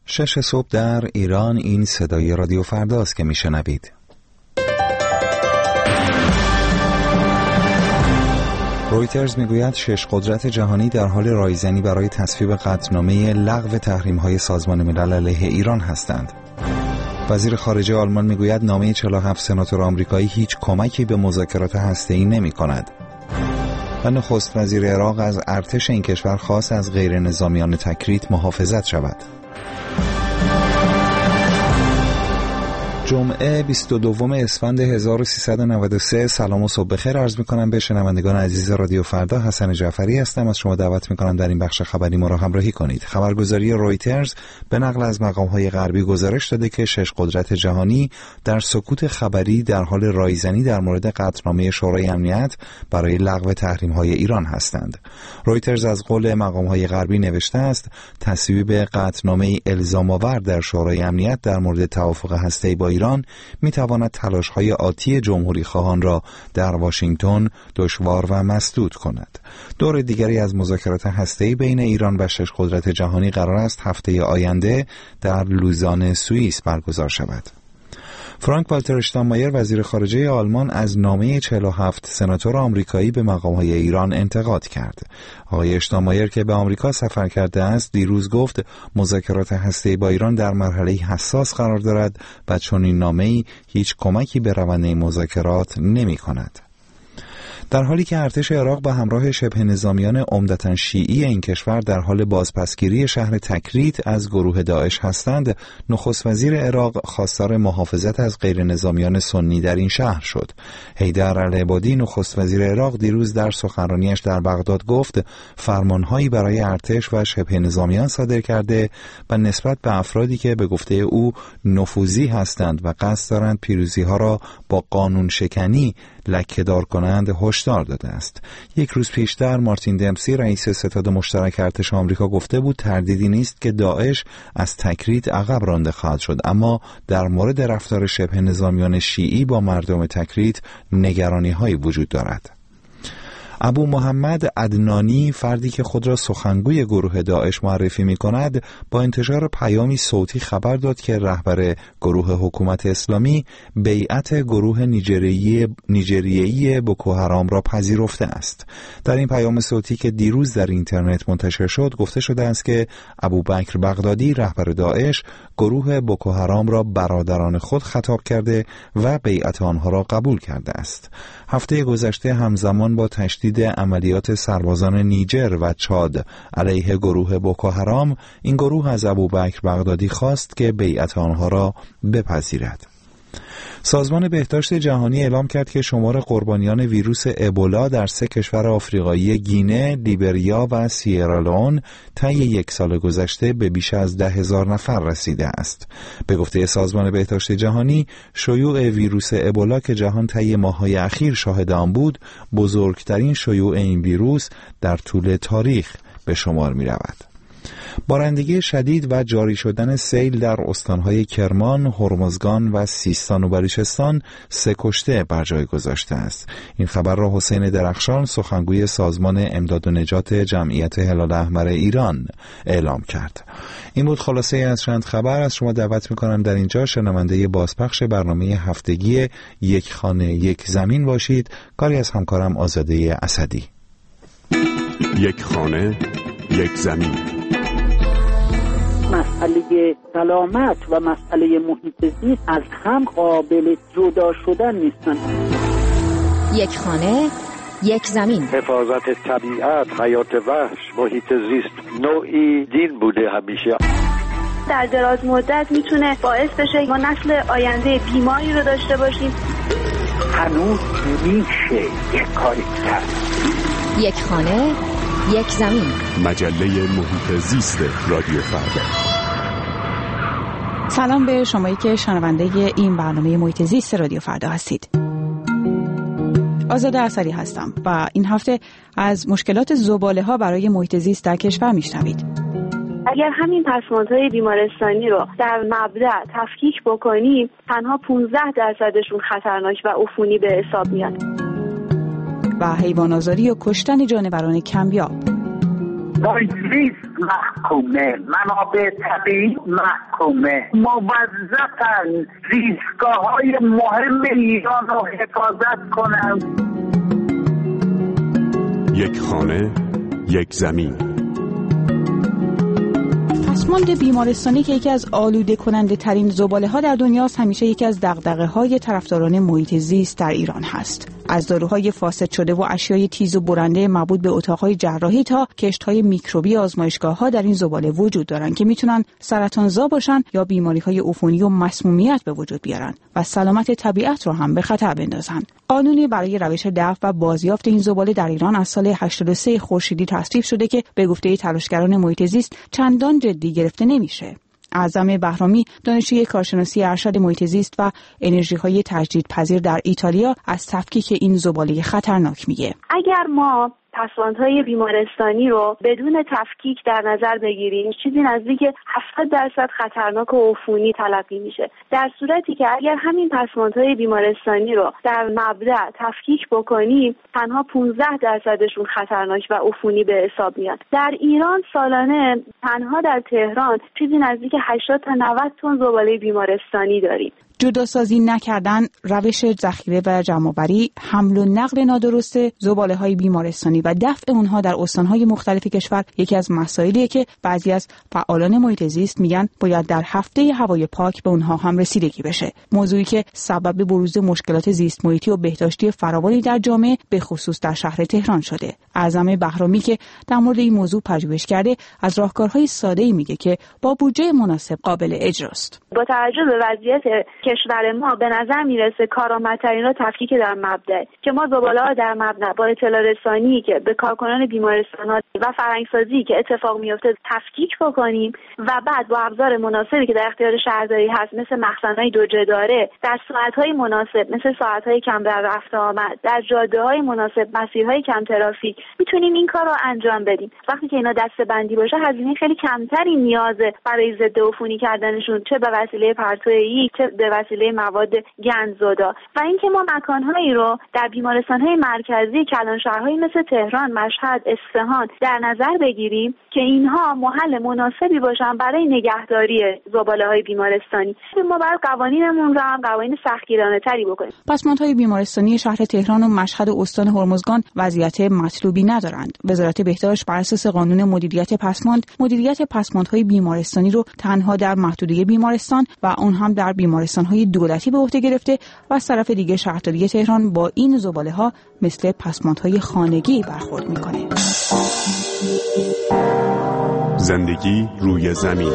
6 صبح در ایران. این صدای رادیو فرداست که میشنوید. رویترز میگوید 6 قدرت جهانی در حال رایزنی برای تصویب قطعنامه لغو تحریم‌های سازمان ملل علیه ایران هستند. وزیر خارجه آلمان میگوید نامه 47 سناتور آمریکایی هیچ کمکی به مذاکرات هسته‌ای نمی‌کند. و نخست وزیر عراق از ارتش این کشور خواست از غیر نظامیان تکریت محافظت شود. جمعه 22 اسفند 1393. سلام و صبح بخیر عرض می‌کنم به شنوندگان عزیز رادیو فردا. حسن جعفری هستم. از شما دعوت می‌کنم در این بخش خبری ما را همراهی کنید. خبرگزاری رویترز به نقل از مقام‌های غربی گزارش داده که 6 قدرت جهانی در سکوت خبری در حال رایزنی در مورد قطعنامه شورای امنیت برای لغو تحریم‌های ایران هستند. رویترز از قول مقام‌های غربی نوشته است تصویب قطعنامه الزام‌آور در شورای امنیت در مورد توافق هسته‌ای با ایران میتواند تلاش‌های آتی جمهوری خواهان را در واشنگتن دشوار و مسدود کند. دور دیگری از مذاکرات هسته‌ای بین ایران و 6 قدرت جهانی قرار است هفته آینده در لوزان سوئیس برگزار شود. فرانک والتر اشتاینمایر وزیر خارجه آلمان از نامه 47 سناتور آمریکایی به مقام‌های ایران انتقاد کرد. آقای اشتاینمایر که به آمریکا سفر کرده است دیروز گفت مذاکرات هسته‌ای با ایران در مرحله حساس قرار دارد و چنین نامه‌ای هیچ کمکی به روند مذاکرات نمی‌کند. در حالی که ارتش عراق به همراه شبه نظامیان عمدتاً شیعی این کشور در حال بازپسگیری شهر تکریت از گروه داعش هستند، نخست وزیر عراق خواستار محافظت از غیر نظامیان سنی در این شهر شد. حیدر العبادی نخست وزیر عراق دیروز در سخنرانیش در بغداد گفت فرمانهایی برای ارتش و شبه نظامیان صادر کرده و نسبت به افرادی که به گفته او نفوذی هستند و قصد دارند پیروزی‌ها را با قانون شکنی لکه‌دار کنند هشدار داده است. یک روز پیشتر مارتین دمپسی رئیس ستاد مشترک ارتش آمریکا گفته بود تردیدی نیست که داعش از تکریت عقب رانده خواهد شد، اما در مورد رفتار شبه نظامیان شیعی با مردم تکریت نگرانی‌هایی وجود دارد. ابو محمد عدنانی، فردی که خود را سخنگوی گروه داعش معرفی می‌کند، با انتشار پیامی صوتی خبر داد که رهبر گروه حکومت اسلامی بیعت گروه نیجریه‌ای بوکو حرام را پذیرفته است. در این پیام صوتی که دیروز در اینترنت منتشر شد گفته شده است که ابوبکر بغدادی رهبر داعش گروه بوکو حرام را برادران خود خطاب کرده و بیعت آنها را قبول کرده است. هفته گذشته همزمان با تشدید عملیات سربازان نیجر و چاد علیه گروه بوکو حرام، این گروه از ابوبکر بغدادی خواست که بیعت آنها را بپذیرد. سازمان بهداشت جهانی اعلام کرد که شمار قربانیان ویروس ابولا در 3 کشور آفریقایی گینه، لیبریا و سیرالئون طی 1 سال گذشته به بیش از 10,000 نفر رسیده است. به گفته سازمان بهداشت جهانی، شیوع ویروس ابولا که جهان طی ماه‌های اخیر شاهد آن بود، بزرگترین شیوع این ویروس در طول تاریخ به شمار می‌رود. بارندگی شدید و جاری شدن سیل در استانهای کرمان، هرمزگان و سیستان و بلوچستان 3 کشته بر جای گذاشته است. این خبر را حسین درخشان، سخنگوی سازمان امداد و نجات جمعیت هلال احمر ایران اعلام کرد. این بود خلاصه از چند خبر. از شما دعوت می‌کنم در اینجا شنونده بازپخش برنامه هفتگی یک خانه یک زمین باشید. کاری از همکارم آزاده اسدی. یک خانه یک زمین. مسئله سلامت و مسئله محیط زیست از هم قابل جدا شدن نیستن. یک خانه یک زمین. حفاظت طبیعت، حیات وحش، محیط زیست نوعی دین بوده همیشه. در دراز مدت میتونه باعث بشه ما نسل آینده بیماری رو داشته باشیم. هنوز میشه یک کاری کرد. یک خانه یک زمین. مجله محیط زیست رادیو فردا. سلام به شمایی که شنونده این برنامه محیط زیست رادیو فردا هستید. آزاده اسدی هستم و این هفته از مشکلات زباله‌ها برای محیط زیست در کشور میشنوید. اگر همین پسماندهای بیمارستانی رو در مبدأ تفکیک بکنیم، تنها 15% خطرناک و عفونی به حساب میاد. و حیوان آزاری و کشتن جانوران کمیاب. محیط زیست محکومه، منابع طبیعی محکومه، موظفن زیستگاه‌های مهم ایران رو حفاظت کنن. یک خانه، یک زمین. پسماند بیمارستانی که یکی از آلوده کننده ترین زباله ها در دنیاست، همیشه یکی از دغدغه های طرفداران محیط زیست در ایران هست. از داروهای فاسد شده و اشیای تیز و برنده مربوط به اتاقهای جراحی تا کشت‌های میکروبی آزمایشگاه‌ها در این زباله وجود دارند که میتونن سرطانزا باشن یا بیماری‌های عفونی و مسمومیت به وجود بیارن و سلامت طبیعت رو هم به خطر بندازن. قانونی برای روش دفع و بازیافت این زباله در ایران از سال 83 خورشیدی تصویب شده که به گفته تلاشگران محیط زیست چندان جدی گرفته نمیشه. اعظم بهرامی، دانشجوی کارشناسی ارشد محیط زیست و انرژی‌های تجدیدپذیر در ایتالیا، از تفکیک این زباله خطرناک میگه. اگر ما پسماندهای بیمارستانی رو بدون تفکیک در نظر بگیریم، چیزی نزدیک 70% خطرناک و عفونی تلقی میشه. در صورتی که اگر همین پسماندهای بیمارستانی رو در مبدأ تفکیک بکنیم، تنها 15%شون خطرناک و عفونی به حساب میاد. در ایران سالانه تنها در تهران چیزی نزدیک 80 تا 90 تن زباله بیمارستانی داریم. جداسازی نکردن، روش ذخیره و جمع‌آوری، حمل و نقل نادرست زباله‌های بیمارستانی و دفع اونها در استان‌های مختلف کشور یکی از مسائلیه که بعضی از فعالان محیط زیست میگن باید در هفته هوای پاک به اونها هم رسیدگی بشه. موضوعی که سبب بروز مشکلات زیست محیطی و بهداشتی فراوانی در جامعه به خصوص در شهر تهران شده. اعظم بهرامی که در مورد این موضوع پژوهش کرده، از راهکارهای ساده‌ای میگه که با بودجه مناسب قابل اجراست. با توجه به وضعیت کشور ما به نظر میرسه کارآمدترین را تفکیک در مبدأ که ما زباله‌ها در مبدأ با اطلاع رسانی که به کارکنان بیمارستانات و فرهنگسازی که اتفاق میفته تفکیک بکنیم و بعد با ابزار مناسبی که در اختیار شهرداری هست مثل مخزن‌های دو جداره، در ساعت‌های مناسب مثل ساعت‌های کم رفت آمد، در جاده‌های مناسب، مسیرهای کم ترافیک میتونیم این کار رو انجام بدیم. وقتی که اینا دسته‌بندی باشه هزینه خیلی کمتری نیازه برای ضد عفونی کردنشون، چه به وسیله پرتویی چه به وسیله مواد گندزدا. و اینکه ما مکانهایی رو در بیمارستان‌های مرکزی کلانشهرهایی مثل تهران، مشهد، اصفهان در نظر بگیریم که اینها محل مناسبی باشن برای نگهداری زباله‌های بیمارستانی. ما باید قوانینمون رو هم قوانین سختگیرانه‌تری بکنیم. پسماندهای بیمارستانی شهر تهران و مشهد و استان هرمزگان وضعیت مطلوبی ندارند. وزارت بهداشت بر اساس قانون مدیریت پسماندهای بیمارستانی رو تنها در محدوده بیمارستان و اون هم در بیمارستان‌های دولتی به عهده گرفته و از طرف دیگه شهرداری تهران با این زباله‌ها مثل پسماندهای خانگی برخورد می‌کنه. زندگی روی زمین.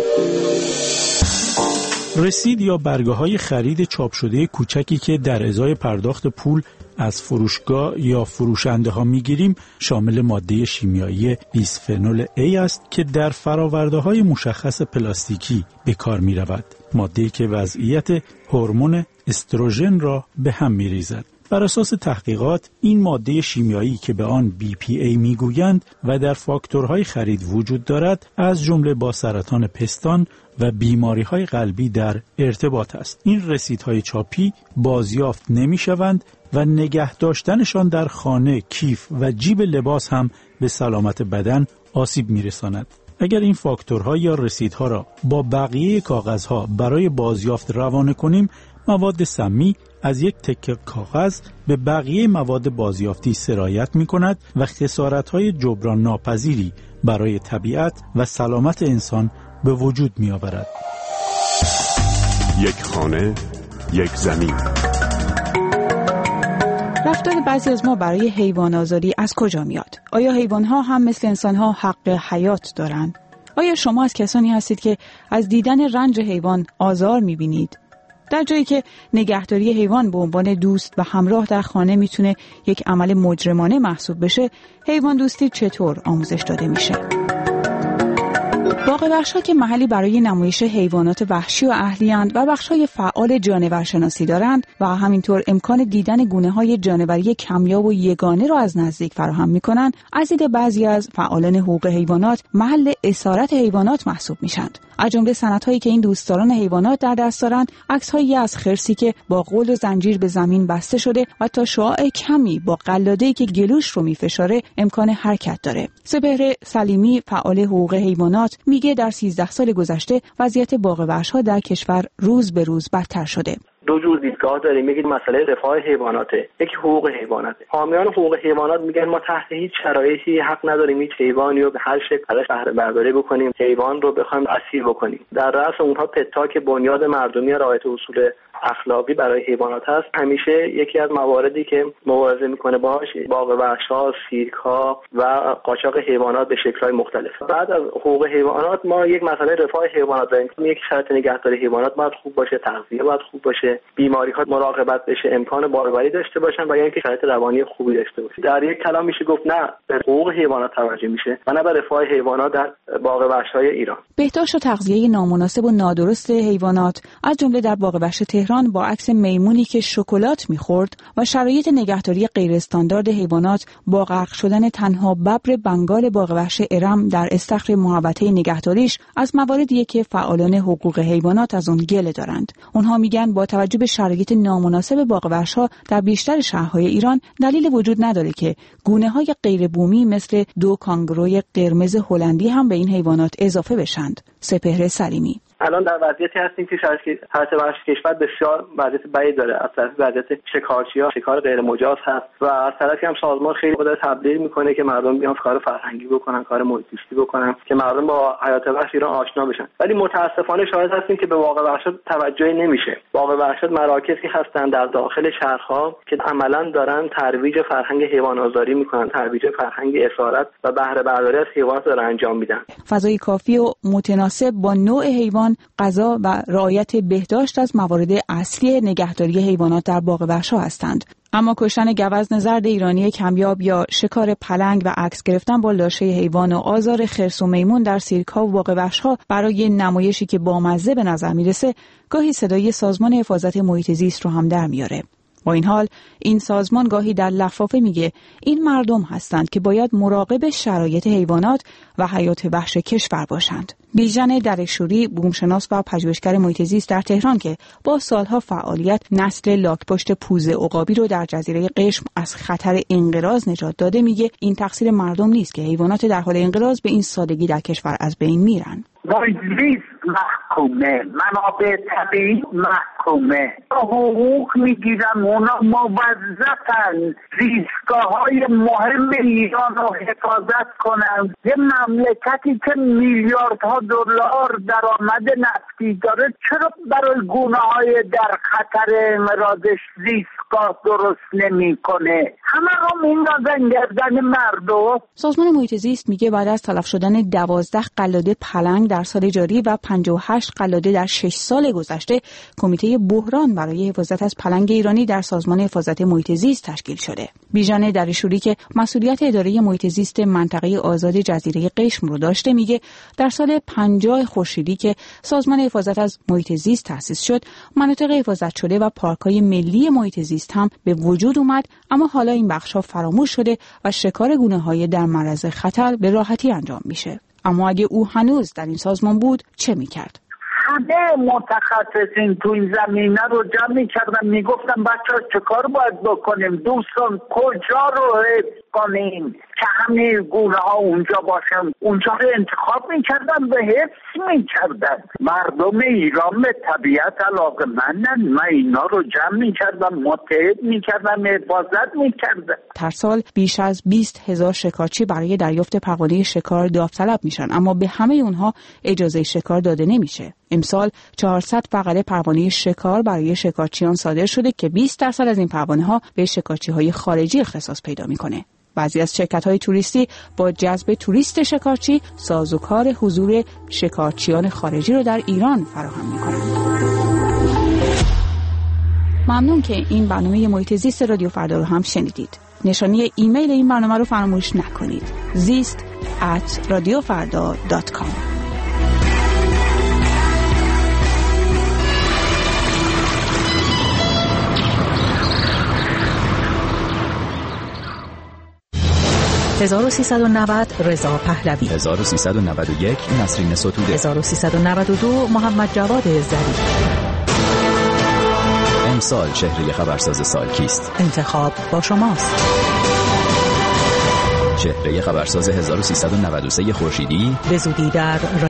رسید یا برگه‌های خرید چاپ شده کوچکی که در ازای پرداخت پول از فروشگاه یا فروشنده‌ها می‌گیریم شامل ماده شیمیایی بیسفنول A است که در فرآورده‌های مشخص پلاستیکی به کار می‌رود. ماده‌ای که وضعیت هورمون استروژن را به هم می‌ریزد. بر اساس تحقیقات این ماده شیمیایی که به آن BPA میگویند و در فاکتورهای خرید وجود دارد از جمله با سرطان پستان و بیماری‌های قلبی در ارتباط است. این رسیدهای چاپی بازیافت نمی‌شوند و نگه داشتنشان در خانه، کیف و جیب لباس هم به سلامت بدن آسیب می‌رساند. اگر این فاکتورها یا رسیدها را با بقیه کاغذها برای بازیافت روانه کنیم، مواد سمی از یک تکه کاغذ به بقیه مواد بازیافتی سرایت می کند و خسارت‌های جبران ناپذیری برای طبیعت و سلامت انسان به وجود می آورد. یک خانه، یک زمین. رفتار بعضی از ما برای حیوان آزاری از کجا میاد؟ آیا حیوان‌ها هم مثل انسان‌ها حق حیات دارند؟ آیا شما از کسانی هستید که از دیدن رنج حیوان آزار می‌بینید؟ در جایی که نگهداری حیوان به عنوان دوست و همراه در خانه میتونه یک عمل مجرمانه محسوب بشه، حیوان دوستی چطور آموزش داده میشه؟ با باغ‌وحش‌ها که محلی برای نمایش حیوانات وحشی و اهلی‌اند و بخش‌های فعال جانورشناسی دارند و همینطور امکان دیدن گونه‌های جانوری کمیاب و یگانه را از نزدیک فراهم می‌کنند، از دید بعضی از فعالان حقوق حیوانات محل اسارت حیوانات محسوب می‌شوند. از جمله سندهایی که این دوستداران حیوانات در دست دارند، عکس‌هایی از خرسی که با غول و زنجیر به زمین بسته شده و تا شعاع کمی با قلاده‌ای که گلوش رو می‌فشاره امکان حرکت داره. سپهر سلیمی، فعال حقوق حیوانات، میگه در 13 سال گذشته وضعیت باغ‌وحش‌ها در کشور روز به روز بدتر شده. دو جور دیدگاه داریم. یکی مسئله رفاه حیواناته، یکی حقوق حیواناته. حامیان حقوق حیوانات میگن ما تحت هیچ شرایطی حق نداریم هیچ حیوانی رو به هر شکل ازش بهره برداری بکنیم، حیوان رو بخوایم اسیر بکنیم. در رأس اونها پتاک بنیاد مردمی رعایت اصول اخلاقی برای حیوانات هست. همیشه یکی از مواردی که مبارزه میکنه باهاش باغ‌وحش‌ها، سیرک‌ها و قاچاق حیوانات به شکل‌های مختلف. بعد از حقوق حیوانات ما یک مسئله رفاه حیوانات داریم. یک شرط نگهداری حیوانات باید خوب باشه، تغذیه باید خوب باشه، بیماری‌ها مراقبت بشه، امکان باربری داشته باشن و یا اینکه شرایط روانی خوبی داشته باشه. در یک کلام میشه گفت نه به حقوق حیوانات توجه میشه و نه به رفاه حیوانات در باغ‌وحش‌های ایران. بهداشت و تغذیه نامناسب و نادرست حیوانات، از جمله در باغ‌وحش تهران با عکس میمونی که شکلات می‌خورد و شرایط نگهداری غیر استاندارد حیوانات با غرق شدن تنها ببر بنگال باغ‌وحش ارم در استخر محوطه نگهداریش، از مواردیه که فعالان حقوق حیوانات از اون گله دارند. اونها میگن با توجه به شرایط نامناسب باغ‌وحش‌ها در بیشتر شهرهای ایران دلیل وجود نداره که گونه‌های غیر بومی مثل 2 کانگوروی قرمز هلندی هم به این حیوانات اضافه بشند. سپهر سلیمی: الان در وضعیتی هستیم که شرایط وحش کشور بسیار وضعیت بدی داره. از طرف وضعیت شکارچی‌ها شکار غیر مجاز هست و از طرفی هم سازمان خیلی داره تبلیغ میکنه که مردم بیان کار فرهنگی بکنن، کار محیط زیستی بکنن که مردم با حیات وحش ایران آشنا بشن. ولی متاسفانه شاهد هستیم که به باغ‌وحشات توجهی نمیشه. باغ‌وحشات مراکزی هستن در داخل شهرها که عملاً دارن ترویج فرهنگ حیوان‌آزاری میکنن، ترویج فرهنگ اسارت و بهره برداری از حیوانات دارن انجام میدن. فضای کافی و متناسب با نوع حیوان، غذا و رعایت بهداشت از موارد اصلی نگهداری حیوانات در باغ‌وحش‌ها هستند. اما کشتن گوزن زرد ایرانی کمیاب یا شکار پلنگ و عکس گرفتن با لاشه حیوان و آزار خرس و میمون در سیرک‌ها و باغ‌وحش‌ها برای نمایشی که بامزه به نظر میرسه، گاهی صدای سازمان حفاظت محیط زیست رو هم در میاره. با این حال این سازمان گاهی در لفافه میگه این مردم هستند که باید مراقب شرایط حیوانات و حیات وحش کشور باشند. بیژن درشوری، بومشناس و پژوهشگر محیط زیست در تهران که با سالها فعالیت نسل لاک‌پشت پوزه عقابی رو در جزیره قشم از خطر انقراض نجات داده، میگه این تقصیر مردم نیست که حیوانات در حال انقراض به این سادگی در کشور از بین میرن. محیط زیست محکومه، منابع طبیعی محکومه، حقوق میگیرن، اونا موظفن زیستگاه‌های مهم ایران رو حفاظت کنن. یه مملکتی که میلیاردها دلار درآمد نفتی داره چرا برای گونه‌های در خطر انقراضش زیستگاه درست نمی‌کنه؟ همه هم میندازن گردن مردم. سازمان محیط زیست میگه بعد از تلف شدن 12 قلاده پلنگ در سال جاری و 58 قلاده در 6 سال گذشته، کمیته بحران برای حفاظت از پلنگ ایرانی در سازمان حفاظت محیط زیست تشکیل شده. بیژن درشوری که مسئولیت اداره محیط زیست منطقه آزاد جزیره قشم رو داشته، میگه در سال 50 خورشیدی که سازمان حفاظت از محیط زیست تأسیس شد، مناطق حفاظت شده و پارک‌های ملی محیط زیست هم به وجود اومد، اما حالا این بخش‌ها فراموش شده و شکار گونه‌های در معرض خطر به راحتی انجام میشه. اما اگه او هنوز در این سازمان بود چه میکرد؟ همه متخصصین تو این زمینه رو جمع می‌کردن، میگفتن بچه‌ها چه کار باید بکنیم، دوستان کجا رو حفظ کنیم که همه گونه‌ها اونجا باشن. اونجا رو انتخاب می‌کردن و حفظ می‌کردن. مردم ایران به طبیعت علاقه‌مندن. من اینا رو جمع می‌کردم، متحد می‌کردم، حفاظت می‌کردم. هر سال بیش از 20,000 شکارچی برای دریافت پروانه شکار داوطلب میشن، اما به همه اونها اجازه شکار داده نمیشه. امسال 400 فقره پروانه شکار برای شکارچیان صادر شده که 20% از این پروانه‌ها به شکارچی‌های خارجی اختصاص پیدا می‌کنه. بعضی از شرکت‌های توریستی با جذب توریست شکارچی سازوکار حضور شکارچیان خارجی رو در ایران فراهم می‌کنند. ممنون که این برنامه محیط زیست رادیو فردا رو هم شنیدید. نشانی ایمیل این برنامه رو فراموش نکنید. zist@radiofarda.com (1390) رضا پهلوی، 1391 نسرین ستوده، 1392 محمد جواد ظریف. امسال چهره خبرساز سال کیست؟ انتخاب با شماست. چهره خبرساز 1393 خورشیدی به زودی در